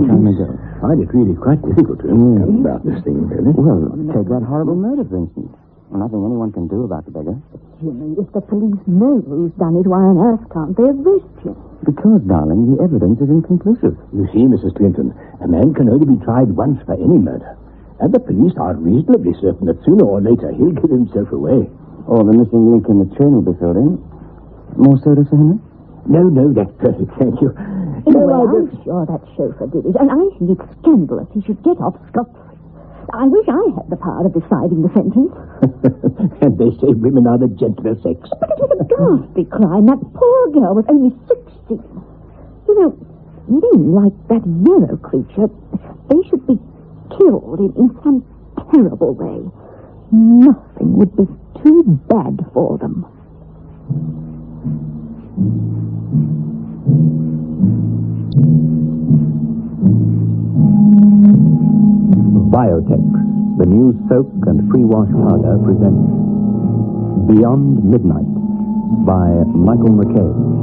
some time ago. I find it really quite difficult to understand about this thing, really. Well, take that horrible murder, for instance. Nothing anyone can do about the beggar. Jimmy, if the police know who's done it, why on earth can't they arrest him? Because, darling, the evidence is inconclusive. You see, Mrs. Clinton, a man can only be tried once for any murder. And the police are reasonably certain that sooner or later he'll give himself away. Or the missing link in the chain will be filled in. More soda for Henry? No, that's perfect, thank you. Anyway, I'm sure that chauffeur did it, and I think it's scandalous he should get off scot-free. I wish I had the power of deciding the sentence. And they say women are the gentler sex. But it was a ghastly crime. That poor girl was only 16. You know, men like that yellow creature, they should be killed in some terrible way. Nothing would be too bad for them. Biotex, the new soap and pre-wash powder, presents Beyond Midnight by Michael McCabe.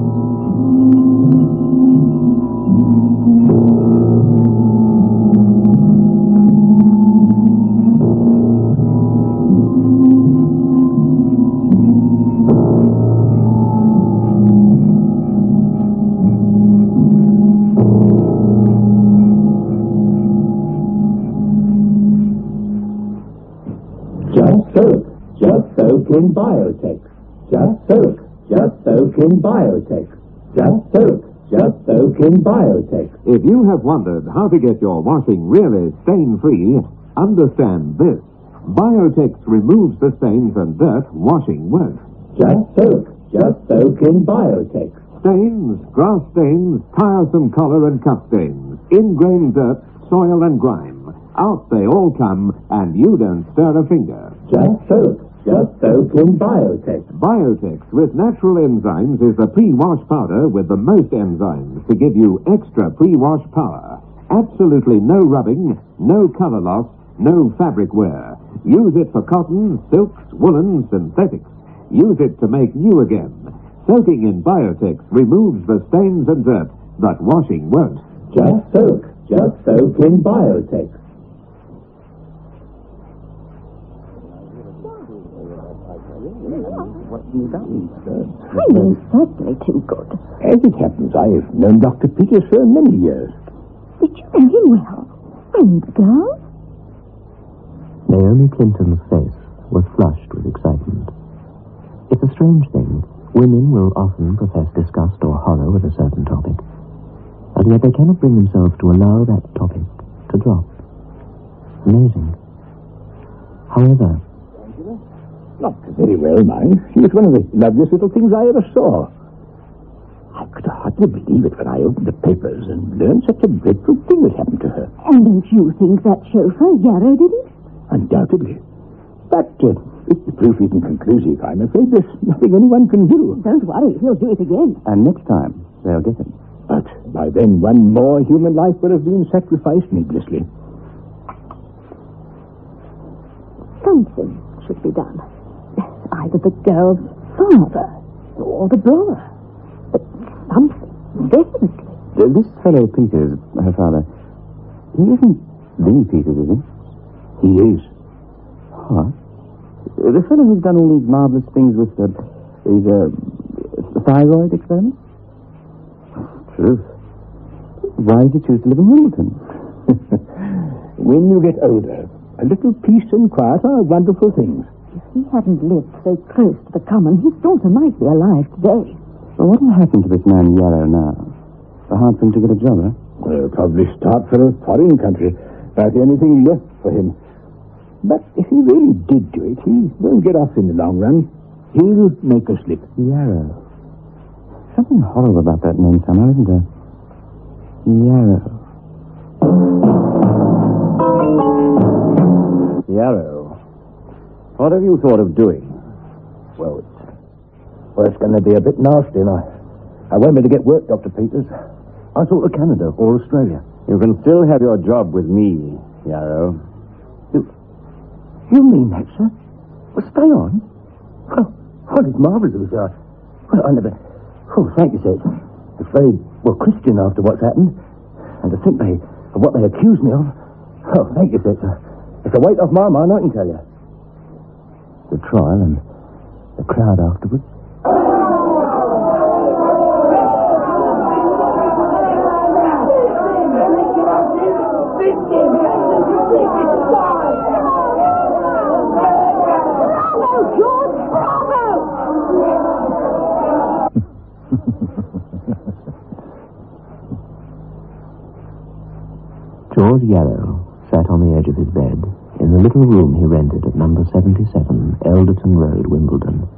Just soak in Biotex. Just soak in Biotex. Just soak in Biotex. If you have wondered how to get your washing really stain-free, understand this. Biotex removes the stains and dirt washing won't. Just soak in Biotex. Stains, grass stains, tiresome collar and cuff stains, ingrained dirt, soil and grime. Out they all come, and you don't stir a finger. Just soak in Biotex. Biotex with natural enzymes is the pre-wash powder with the most enzymes to give you extra pre-wash power. Absolutely no rubbing, no color loss, no fabric wear. Use it for cotton, silks, woolen, synthetics. Use it to make new again. Soaking in Biotex removes the stains and dirt that washing won't. Just soak in Biotex. He's certainly too good. As it happens, I've known Dr. Peters for many years. Did you know him well? And the girl? Naomi Clinton's face was flushed with excitement. It's a strange thing. Women will often profess disgust or horror with a certain topic, and yet they cannot bring themselves to allow that topic to drop. Amazing. However... Not very well, mind. She was one of the loveliest little things I ever saw. I could hardly believe it when I opened the papers and learned such a dreadful thing had happened to her. And don't you think that chauffeur, Yarrow, did it? Undoubtedly. But if the proof isn't conclusive, I'm afraid there's nothing anyone can do. Don't worry, he'll do it again. And next time, they'll get him. But by then, one more human life would have been sacrificed needlessly. Something should be done. Either the girl's father or the brother. But something, definitely. This fellow Peters, her father, he isn't the Peters, is he? He is. What? The fellow who's done all these marvelous things with the thyroid experiment? Truth. Why did you choose to live in Wimbledon? When you get older, a little peace and quiet are wonderful things. If he hadn't lived so close to the common, his daughter might be alive today. Well, what will happen to this man Yarrow now? It's hard for him to get a job, huh? Well, he'll probably start for a foreign country. That's the only thing left for him. But if he really did do it, he won't get off in the long run. He'll make a slip. Yarrow. Something horrible about that name somehow, isn't there? Yarrow. Yarrow. What have you thought of doing? Well, it's going to be a bit nasty, and I won't be able to get work, Dr. Peters. I thought of Canada or Australia. You can still have your job with me, Yarrow. You mean that, sir? Well, stay on. Oh, it's marvelous. Well, I never... Oh, thank you, sir. It's very, Christian after what's happened. And to think they For what they accuse me of? Oh, thank you, sir. It's a weight off my mind, I can tell you. The trial and the crowd afterwards. George Yarrow sat on the edge of his bed in the little room he rented at number 77, Elderton Road, Wimbledon.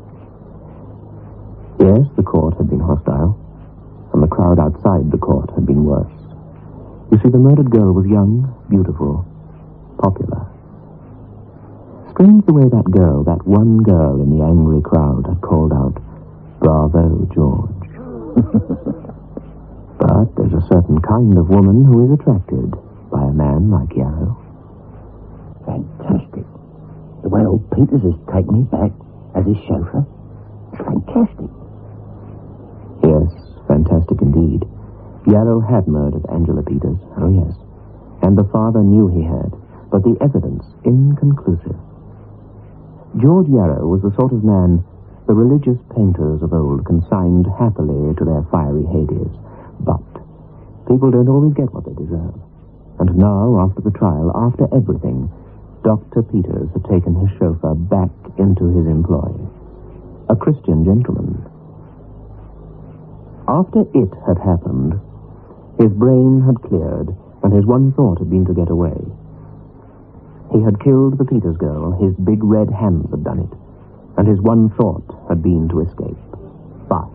Yes, the court had been hostile, and the crowd outside the court had been worse. You see, the murdered girl was young, beautiful, popular. Strange the way that girl, that one girl in the angry crowd, had called out, "Bravo, George." But there's a certain kind of woman who is attracted by a man like Yarrow. Fantastic. The way old Peters has taken me back as his chauffeur. It's fantastic. Yes, fantastic indeed. Yarrow had murdered Angela Peters, oh yes. And the father knew he had, but the evidence inconclusive. George Yarrow was the sort of man the religious painters of old consigned happily to their fiery Hades. But people don't always get what they deserve. And now, after the trial, after everything, Dr. Peters had taken his chauffeur back into his employ. A Christian gentleman. After it had happened, his brain had cleared, and his one thought had been to get away. He had killed the Peters girl, his big red hands had done it, and his one thought had been to escape. Fast.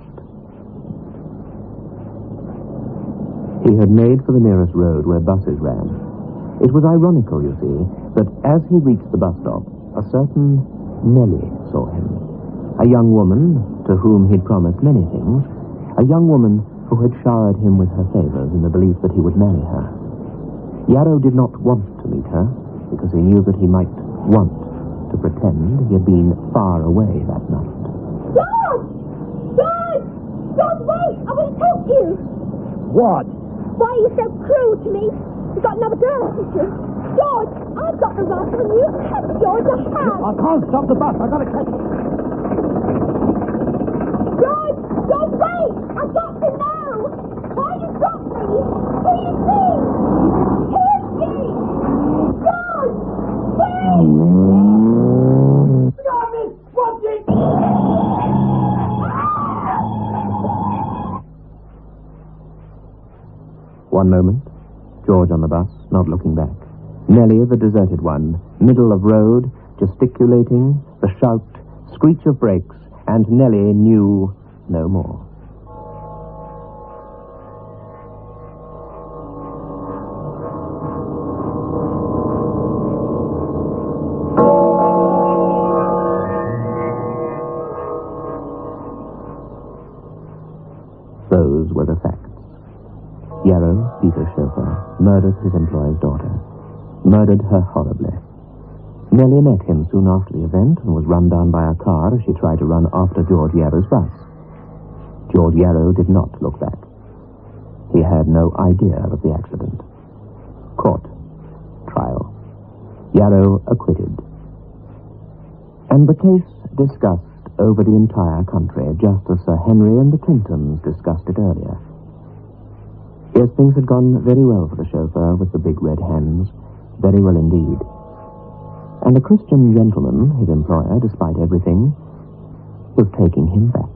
He had made for the nearest road where buses ran. It was ironical, you see, that as he reached the bus stop, a certain Nellie saw him. A young woman to whom he'd promised many things. A young woman who had showered him with her favors in the belief that he would marry her. Yarrow did not want to meet her, because he knew that he might want to pretend he had been far away that night. George! George! George, wait! I want to talk to you! What? Why are you so cruel to me? You've got another girl, haven't you? George, I've got the rifle and you have, George, I have. I can't stop the bus. I've got to catch it. George, George, wait! I've got to know! Why you got me? Who you see? Hear me! George! Wait! Stop it! Watch it! One moment, George on the bus, not looking back. Nellie, the deserted one, middle of road, gesticulating, the shout, screech of brakes, and Nellie knew no more. Those were the facts. Yarrow, Peter's chauffeur, murdered his employer's daughter. Murdered her horribly. Nellie met him soon after the event and was run down by a car as she tried to run after George Yarrow's bus. George Yarrow did not look back. He had no idea of the accident. Court. Trial. Yarrow acquitted. And the case discussed over the entire country, just as Sir Henry and the Clintons discussed it earlier. Yes, things had gone very well for the chauffeur with the big red hands. Very well indeed. And the Christian gentleman, his employer, despite everything, was taking him back.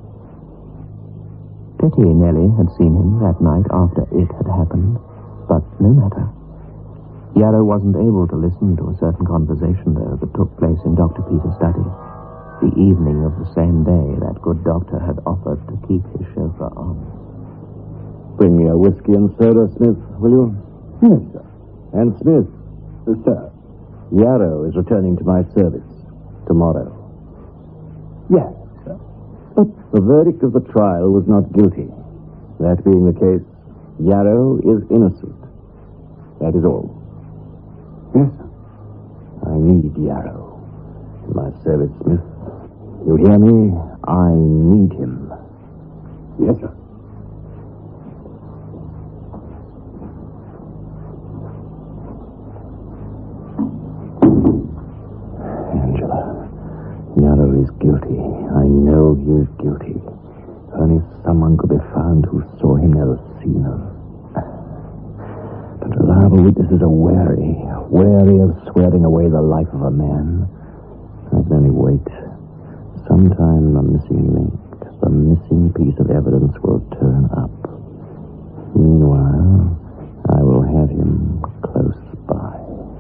Pity Nellie had seen him that night after it had happened, but no matter. Yarrow wasn't able to listen to a certain conversation, though, that took place in Dr. Peters' study, the evening of the same day that good doctor had offered to keep his chauffeur on. Bring me a whiskey and soda, Smith, will you? Yes, sir. And Smith, sir, Yarrow is returning to my service tomorrow. Yes, sir. But the verdict of the trial was not guilty. That being the case, Yarrow is innocent. That is all. Yes, sir. I need Yarrow in my service, Smith. You hear me? I need him. Yes, sir. guilty. I know he is guilty. Only someone could be found who saw him near the scene of... But reliable witnesses are wary of swearing away the life of a man. I can only wait. Sometime the missing link, the missing piece of evidence will turn up. Meanwhile, I will have him close by.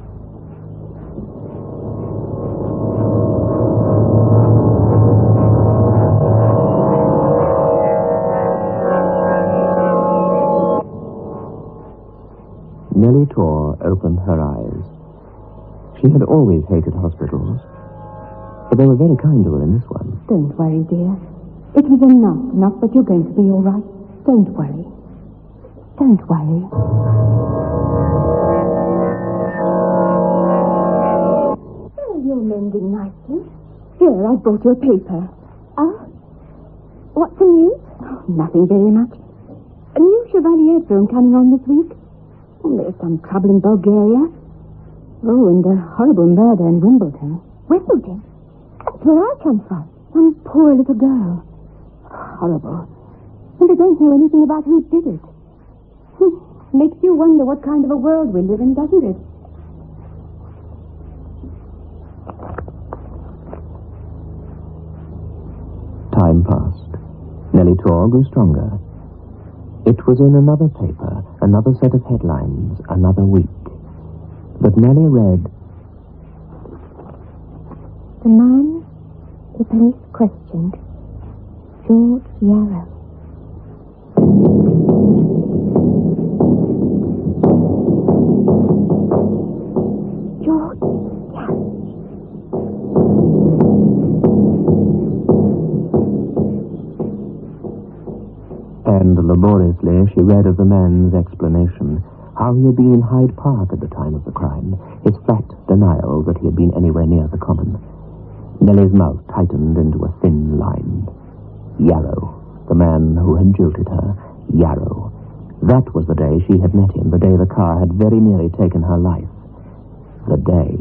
Nellie Tor opened her eyes. She had always hated hospitals, but they were very kind to her in this one. Don't worry, dear. It was enough, but you're going to be all right. Don't worry. Don't worry. Oh, you're mending nicely. Here, I brought you a paper. Oh? What's the news? Oh, nothing very much. A new Chevalier film coming on this week. There's some trouble in Bulgaria. Oh, and a horrible murder in Wimbledon. Wimbledon? That's where I come from. One poor little girl. Horrible. And I don't know anything about who did it. Makes you wonder what kind of a world we live in, doesn't it? Time passed. Nellie Tor grew stronger. It was in another paper, another set of headlines, another week. But Nellie read, The man the police questioned, George Yarrow. George Yarrow. And laboriously she read of the man's explanation, how he had been in Hyde Park at the time of the crime, his flat denial that he had been anywhere near the common. Nellie's mouth tightened into a thin line. Yarrow, the man who had jilted her. Yarrow. That was the day she had met him, the day the car had very nearly taken her life. The day.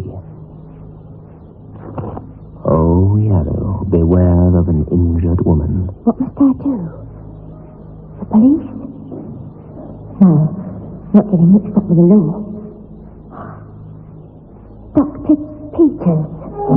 Oh, Yarrow, beware of an injured woman. What must I do? The police? No, not getting mixed up with the law. Dr. Peters.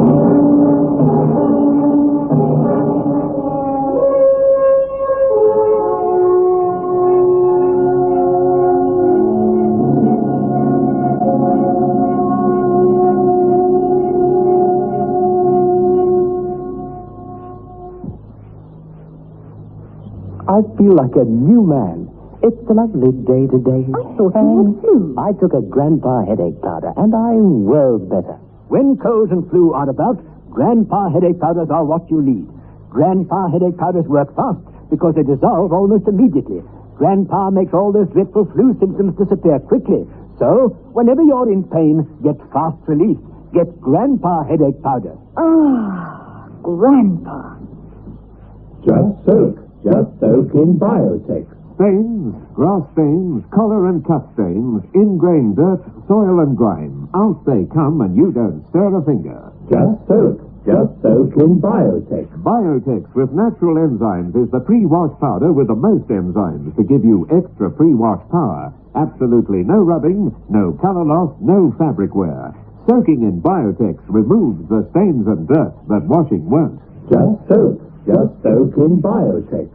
I feel like a new man. It's a lovely day today. I thought you had flu. I took a Grandpa headache powder, and I'm well better. When colds and flu are about, Grandpa headache powders are what you need. Grandpa headache powders work fast because they dissolve almost immediately. Grandpa makes all those dreadful flu symptoms disappear quickly. So, whenever you're in pain, get fast relief. Get Grandpa headache powder. Ah, Grandpa. Just soak in Biotex. Stains, grass stains, collar and cuff stains, ingrain dirt, soil and grime. Out they come and you don't stir a finger. Just soak in Biotex. Biotex with natural enzymes is the pre-wash powder with the most enzymes to give you extra pre-wash power. Absolutely no rubbing, no color loss, no fabric wear. Soaking in Biotex removes the stains and dirt that washing won't. Just soak in Biotex.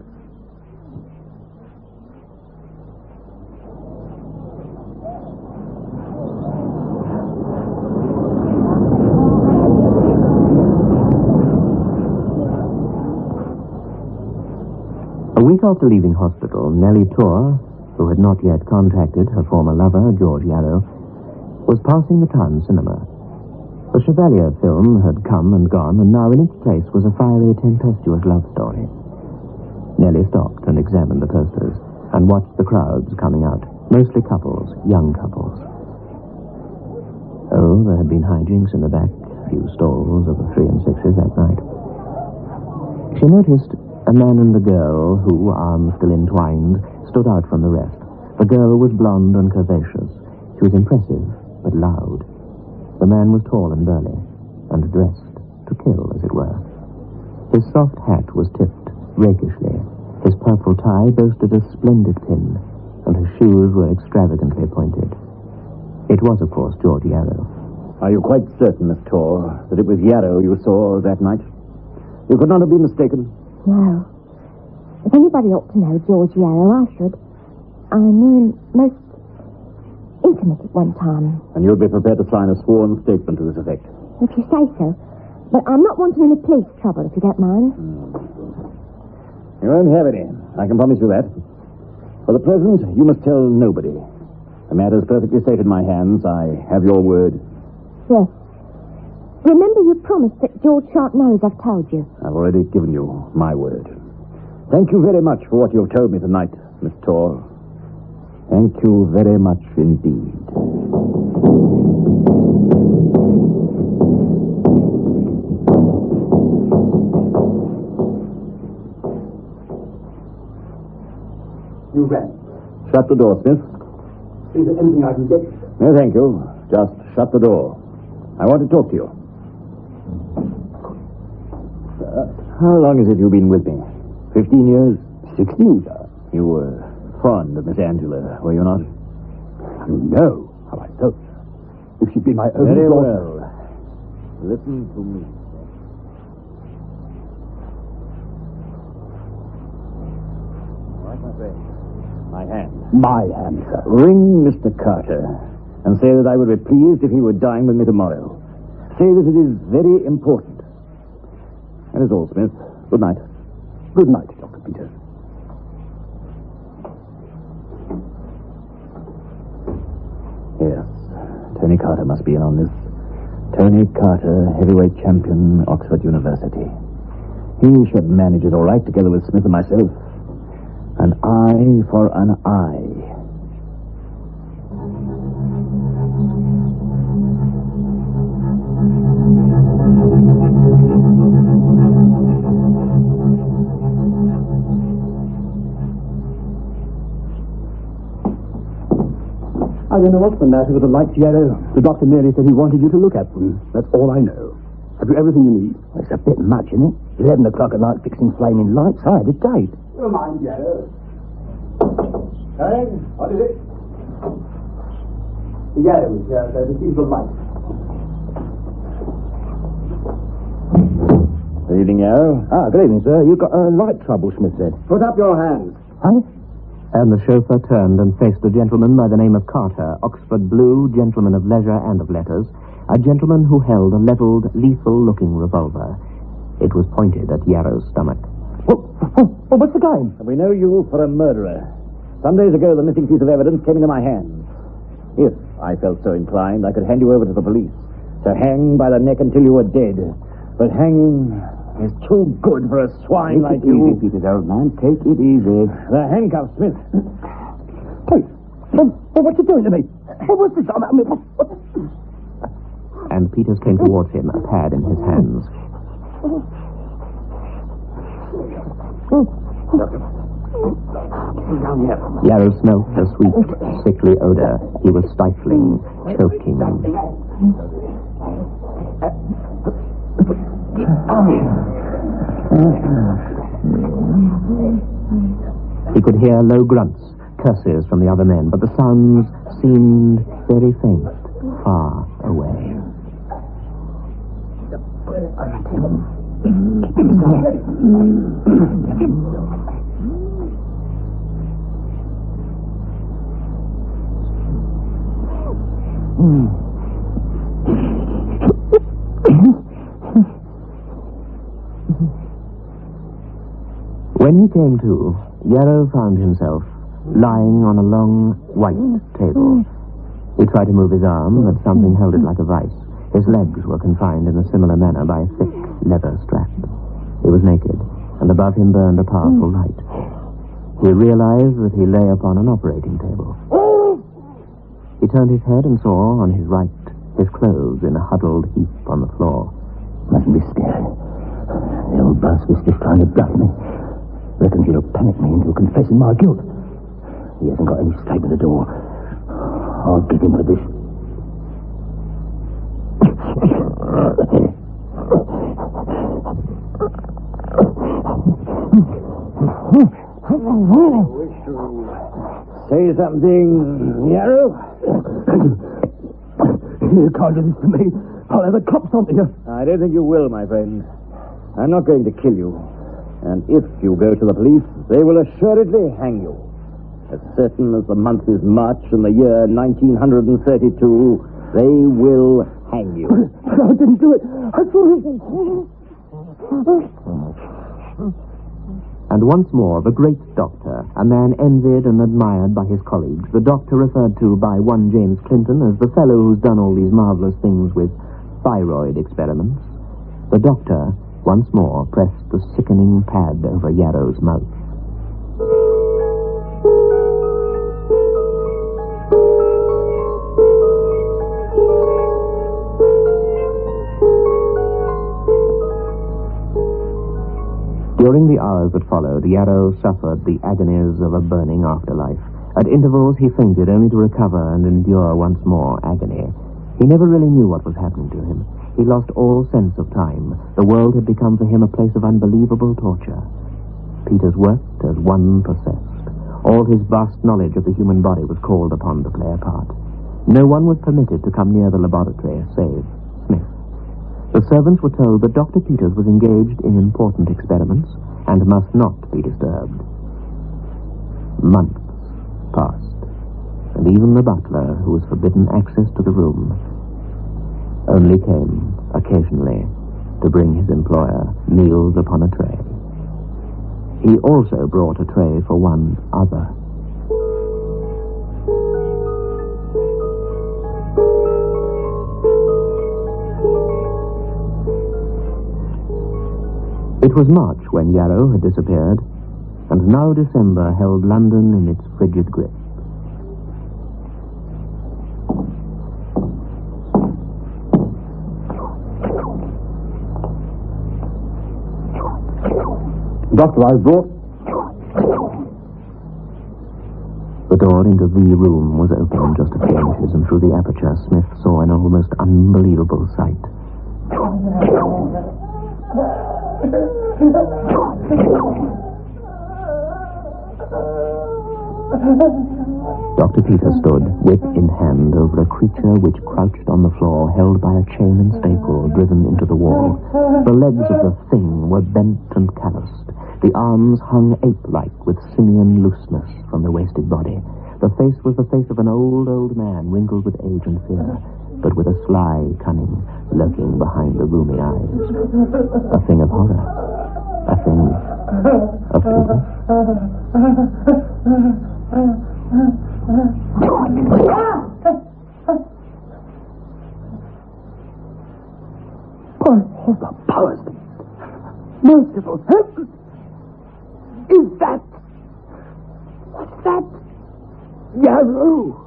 A week after leaving hospital, Nellie Tor, who had not yet contacted her former lover, George Yarrow, was passing the town cinema. The Chevalier film had come and gone, and now in its place was a fiery, tempestuous love story. Nellie stopped and examined the posters and watched the crowds coming out, mostly couples, young couples. Oh, there had been hijinks in the back, a few stalls of the 3 and 6s that night. She noticed a man and a girl who, arms still entwined, stood out from the rest. The girl was blonde and curvaceous. She was impressive, but loud. The man was tall and burly, and dressed to kill, as it were. His soft hat was tipped rakishly. His purple tie boasted a splendid pin, and his shoes were extravagantly pointed. It was, of course, George Yarrow. Are you quite certain, Miss Tor, that it was Yarrow you saw that night? You could not have been mistaken? No. If anybody ought to know George Yarrow, I should. I knew him most intimate at one time. And you'd be prepared to sign a sworn statement to this effect? If you say so. But I'm not wanting any police trouble, if you don't mind. You won't have any. I can promise you that. For the present, you must tell nobody. The matter's perfectly safe in my hands. I have your word. Yes. Remember you promised that George shan't know as I've told you. I've already given you my word. Thank you very much for what you've told me tonight, Miss Tor. Thank you very much indeed. You rang. Shut the door, Smith. Is there anything I can get you? No, thank you. Just shut the door. I want to talk to you. How long is it you've been with me? 15 years? 16, sir. You were fond of Miss Angela, were you not? You know how I felt. If she'd been my own Very daughter. well. Listen to me. All right, my friend. My hand. My hand, sir. Ring Mr. Carter and say that I would be pleased if he would dine with me tomorrow. Say that it is very important. That is all, Smith. Good night. Good night, Dr. Peters. Yes. Tony Carter must be in on this. Tony Carter, heavyweight champion, Oxford University. He should manage it all right together with Smith and myself. An eye for an eye. I don't know what's the matter with the lights, Yarrow. The doctor merely said he wanted you to look at them. That's all I know. Have you everything you need? Well, it's a bit much, isn't it? 11 o'clock at night fixing flaming lights. I had a date. Never mind, Yarrow. Hey, what is it? The Yarrow is here, sir. Receive the light. Good evening, Yarrow. Good evening, sir. You've got light trouble, Smith said. Put up your hands. Huh? And the chauffeur turned and faced a gentleman by the name of Carter, Oxford Blue, gentleman of leisure and of letters, a gentleman who held a leveled, lethal-looking revolver. It was pointed at Yarrow's stomach. What's the game? We know you for a murderer. Some days ago, the missing piece of evidence came into my hands. If I felt so inclined, I could hand you over to the police to hang by the neck until you were dead. But hanging is too good for a swine like you. Take it easy, Peters, old man. Take it easy. The handcuffs, Smith. Hey, what you doing to me? What's this? I mean, what? And Peters came towards him, a pad in his hands. Yarrow smelt a sweet, sickly odor. He was stifling, choking. He could hear low grunts, curses from the other men, but the sounds seemed very faint, far away. When he came to, Yarrow found himself lying on a long, white table. He tried to move his arm, but something held it like a vice. His legs were confined in a similar manner by a thick leather strap. He was naked, and above him burned a powerful light. He realized that he lay upon an operating table. He turned his head and saw, on his right, his clothes in a huddled heap on the floor. Mustn't be scared. The old bastard's just trying to bluff me. Reckons he'll panic me into confessing my guilt. He hasn't got any stake in the door. I'll get him for this. wish to say something, Yarrow? You can't do this to me. I'll have the cops on you. I don't think you will, my friend. I'm not going to kill you. And if you go to the police, they will assuredly hang you. As certain as the month is March in the year 1932, they will hang you. I didn't do it. I thought it. And once more, the great doctor, a man envied and admired by his colleagues, the doctor referred to by one James Clinton as the fellow who's done all these marvelous things with thyroid experiments, the doctor once more pressed the sickening pad over Yarrow's mouth. During the hours that followed, Yarrow suffered the agonies of a burning afterlife. At intervals, he fainted, only to recover and endure once more agony. He never really knew what was happening to him. He lost all sense of time. The world had become for him a place of unbelievable torture. Peters worked as one possessed. All his vast knowledge of the human body was called upon to play a part. No one was permitted to come near the laboratory, save Smith. The servants were told that Dr. Peters was engaged in important experiments and must not be disturbed. Months passed, and even the butler, who was forbidden access to the room, only came occasionally to bring his employer meals upon a tray. He also brought a tray for one other. It was March when Yarrow had disappeared, and now December held London in its frigid grip. Doctor, I've brought... The door into the room was open just a few inches, and through the aperture Smith saw an almost unbelievable sight. Dr. Peters stood, whip in hand, over a creature which crouched on the floor, held by a chain and staple driven into the wall. The legs of the thing were bent and calloused. The arms hung ape-like with simian looseness from the wasted body. The face was the face of an old man, wrinkled with age and fear, but with a sly cunning lurking behind the rheumy eyes. A thing of horror. A thing of pity. Oh, the powers! Merciful heavens! Is that... What's that? Yarrow!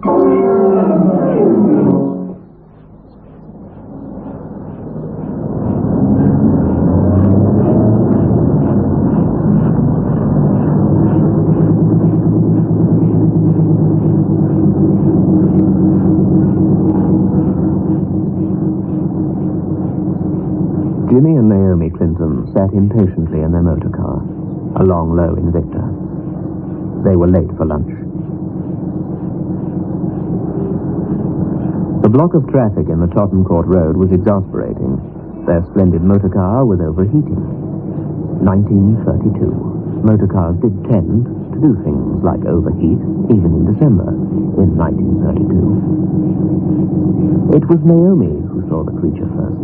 Jimmy and Naomi Clinton sat impatiently in their motor car, a long low Invicta. They were late for lunch. The block of traffic in the Tottenham Court Road was exasperating. Their splendid motor car was overheating. 1932. Motor cars did tend to do things like overheat, even in December, in 1932. It was Naomi who saw the creature first.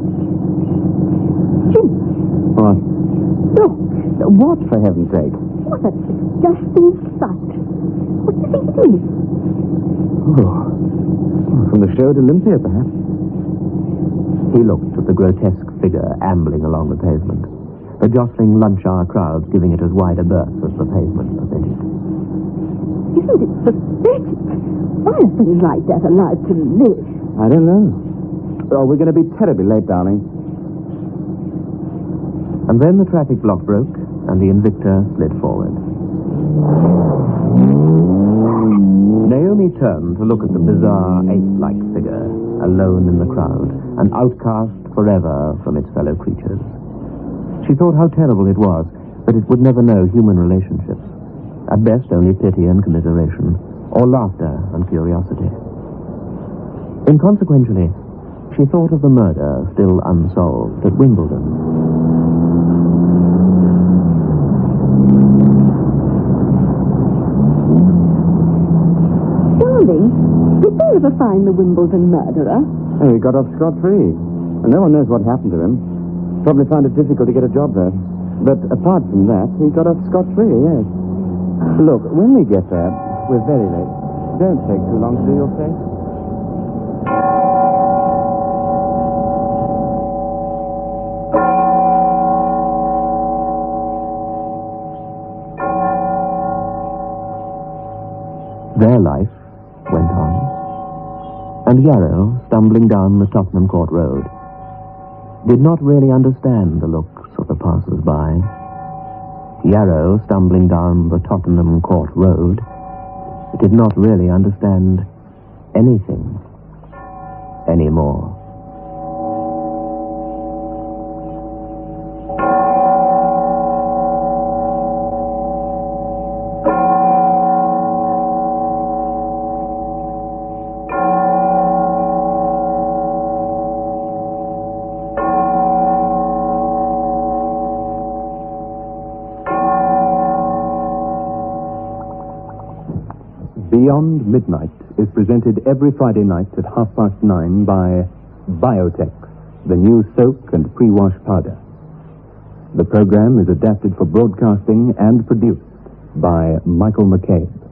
Jim! What? Look! What, for heaven's sake? What a disgusting sight. What do you think it is? Oh, from the show at Olympia, perhaps. He looked at the grotesque figure ambling along the pavement, the jostling lunch hour crowds giving it as wide a berth as the pavement permitted. Isn't it pathetic? Why are things like that allowed to live? I don't know. Oh, we're going to be terribly late, darling. And then the traffic block broke, and the Invicta slid forward. Naomi turned to look at the bizarre, ape-like figure, alone in the crowd, an outcast forever from its fellow creatures. She thought how terrible it was that it would never know human relationships, At best, only pity and commiseration, or laughter and curiosity. Inconsequentially, she thought of the murder still unsolved at Wimbledon. Darling, did they ever find the Wimbledon murderer? He got off scot-free. And no one knows what happened to him. Probably found it difficult to get a job there. But apart from that, he got off scot-free, yes. Look, when we get there, we're very late. Don't take too long to do your face. Their life went on. And Yarrow, stumbling down the Tottenham Court Road, did not really understand the looks of the passers-by. Yarrow, stumbling down the Tottenham Court Road, did not really understand anything anymore. Beyond Midnight is presented every Friday night at 9:30 by Biotex, the new soap and pre-wash powder. The program is adapted for broadcasting and produced by Michael McCabe.